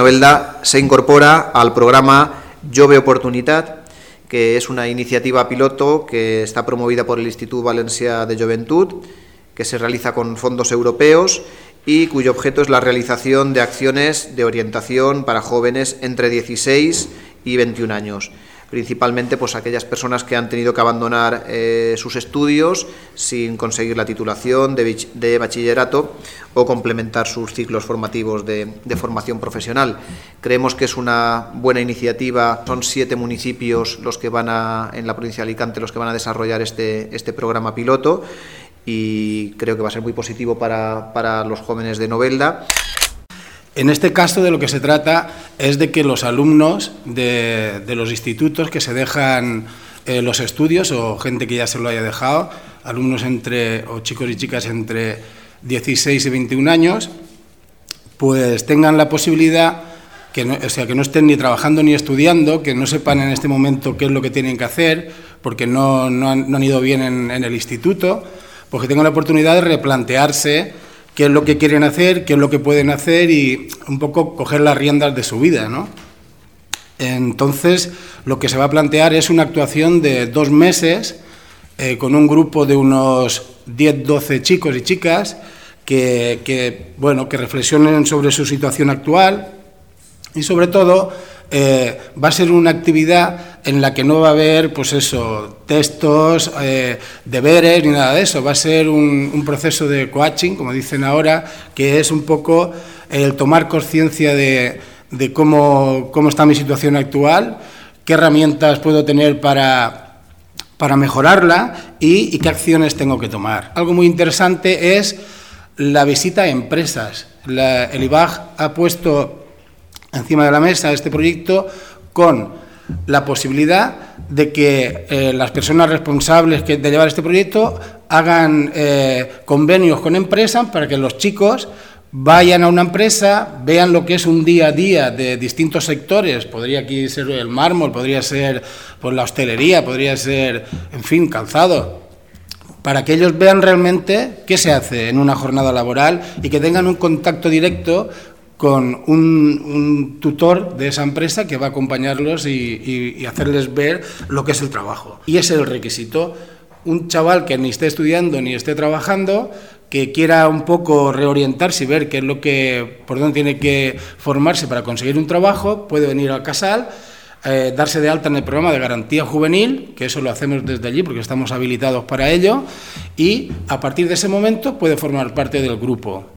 Novelda se incorpora al programa Jove Oportunitat, que es una iniciativa piloto que está promovida por el Instituto Valencià de Joventut, que se realiza con fondos europeos y cuyo objeto es la realización de acciones de orientación para jóvenes entre 16 y 21 años. Principalmente pues aquellas personas que han tenido que abandonar sus estudios sin conseguir la titulación de bachillerato o complementar sus ciclos formativos de formación profesional. Creemos que es una buena iniciativa. Son 7 municipios los que en la provincia de Alicante los que van a desarrollar este programa piloto, y creo que va a ser muy positivo para los jóvenes de Novelda. En este caso de lo que se trata es de que los alumnos de los institutos que se dejan los estudios, o gente que ya se lo haya dejado, alumnos o chicos y chicas entre 16 y 21 años, pues tengan la posibilidad, que no estén ni trabajando ni estudiando, que no sepan en este momento qué es lo que tienen que hacer, porque no han ido bien en el instituto, pues que tengan la oportunidad de replantearse qué es lo que quieren hacer, qué es lo que pueden hacer y un poco coger las riendas de su vida, ¿no? Entonces, lo que se va a plantear es una actuación de 2 meses con un grupo de unos 10-12 chicos y chicas que reflexionen sobre su situación actual y, sobre todo, va a ser una actividad en la que no va a haber, textos, deberes ni nada de eso. Va a ser un proceso de coaching, como dicen ahora, que es un poco el tomar conciencia de cómo está mi situación actual, qué herramientas puedo tener para mejorarla y qué acciones tengo que tomar. Algo muy interesante es la visita a empresas. El IBAG ha puesto encima de la mesa este proyecto con la posibilidad de que las personas responsables de llevar este proyecto hagan convenios con empresas para que los chicos vayan a una empresa, vean lo que es un día a día de distintos sectores. Podría aquí ser el mármol, podría ser la hostelería, podría ser, en fin, calzado, para que ellos vean realmente qué se hace en una jornada laboral y que tengan un contacto directo con un tutor de esa empresa que va a acompañarlos y hacerles ver lo que es el trabajo. Y ese es el requisito. Un chaval que ni esté estudiando ni esté trabajando, que quiera un poco reorientarse y ver por dónde tiene que formarse para conseguir un trabajo, puede venir al Casal, darse de alta en el programa de garantía juvenil, que eso lo hacemos desde allí porque estamos habilitados para ello, y a partir de ese momento puede formar parte del grupo.